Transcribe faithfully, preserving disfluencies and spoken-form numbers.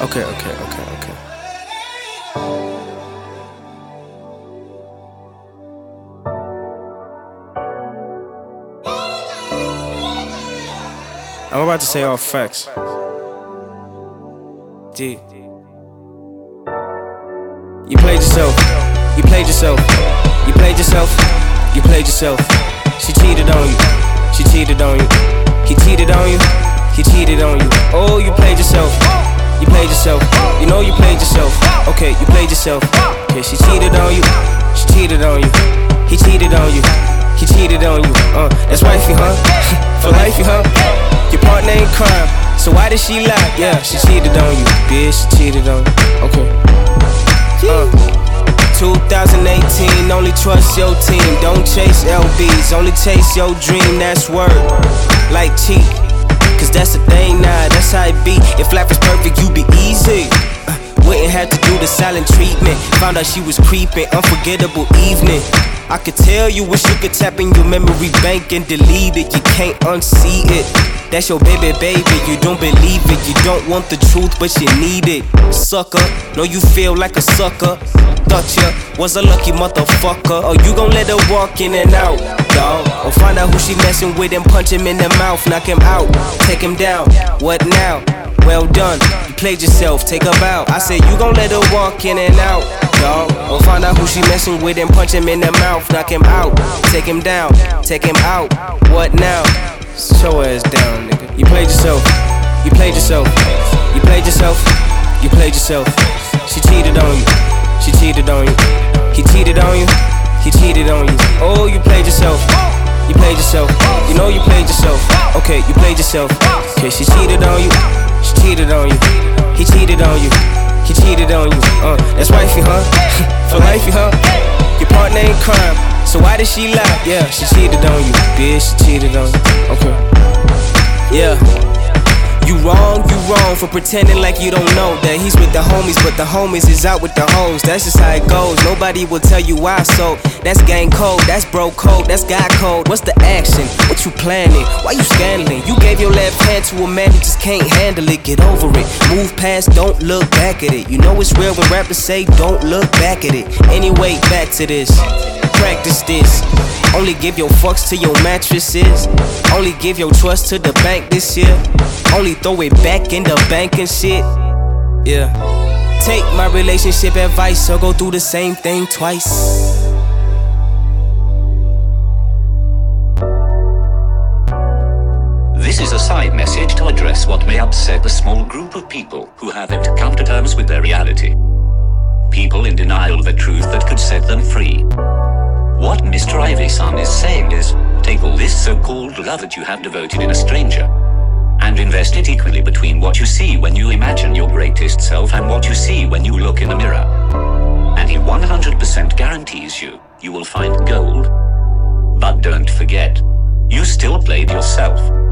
Okay, okay, okay, okay. I'm about to say all facts. D. You played yourself. You played yourself. You played yourself. You played yourself. She cheated on you. She cheated on you. He cheated on you. He cheated on you. Oh, you played yourself. You played yourself. You know you played yourself. Okay, you played yourself. Okay, she cheated on you. She cheated on you. He cheated on you. He cheated on you. Uh, that's wifey, huh? For life, you huh? Your partner ain't crime, so why did she lie? Yeah, she cheated on you, bitch. She cheated on you. Okay. Uh, twenty eighteen, only trust your team. Don't chase L Bs, only chase your dream. That's word. Like cheat, cause that's the thing now. That's how it be. If life is perfect, you be easy. Uh, wouldn't have to do the silent treatment. Found out she was creeping. Unforgettable evening. I could tell you wish you could tap in your memory bank and delete it. You can't unsee it. That's your baby, baby. You don't believe it. You don't want the truth, but you need it. Sucker, know you feel like a sucker. Thought ya was a lucky motherfucker. Or you gon' let her walk in and out, dawg. Or find out who she messing with and punch him in the mouth. Knock him out, take him down. What now? Well done, you played yourself, take a bow. I said you gon' let her walk in and out, dawg. Or find out who she messing with and punch him in the mouth. Knock him out, take him down, take him out. What now? Show her ass down, nigga. You played yourself, you played yourself, you played yourself, you played yourself. She cheated on you, she cheated on you. He cheated on you, he cheated on you. Oh, you played yourself, you played yourself. You know you played yourself. Okay, you played yourself. Okay, she cheated on you, she cheated on you. He cheated on you, he cheated on you. Uh, that's wifey, huh? For life, huh? Your partner ain't crime, so why did she lie? Yeah, she cheated on you, bitch. She cheated on you. Okay. Yeah. You wrong, you wrong for pretending like you don't know that he's with the homies, but the homies is out with the hoes. That's just how it goes. Nobody will tell you why. So that's gang code, that's bro code, that's guy code. What's the action? What you planning? Why you scandaling? You gave your left hand to a man who just can't handle it. Get over it. Move past, don't look back at it. You know it's real when rappers say don't look back at it. Anyway, back to this. Practice this. Only give your fucks to your mattresses. Only give your trust to the bank this year. Only throw it back in the bank and shit. Yeah. Take my relationship advice or go through the same thing twice. This is a side message to address what may upset a small group of people who have yet to come to terms with their reality. People in denial of the truth that could set them free. What Mister Ivyson is saying is, take all this so-called love that you have devoted in a stranger and invest it equally between what you see when you imagine your greatest self and what you see when you look in the mirror. And he one hundred percent guarantees you, you will find gold. But don't forget, you still played yourself.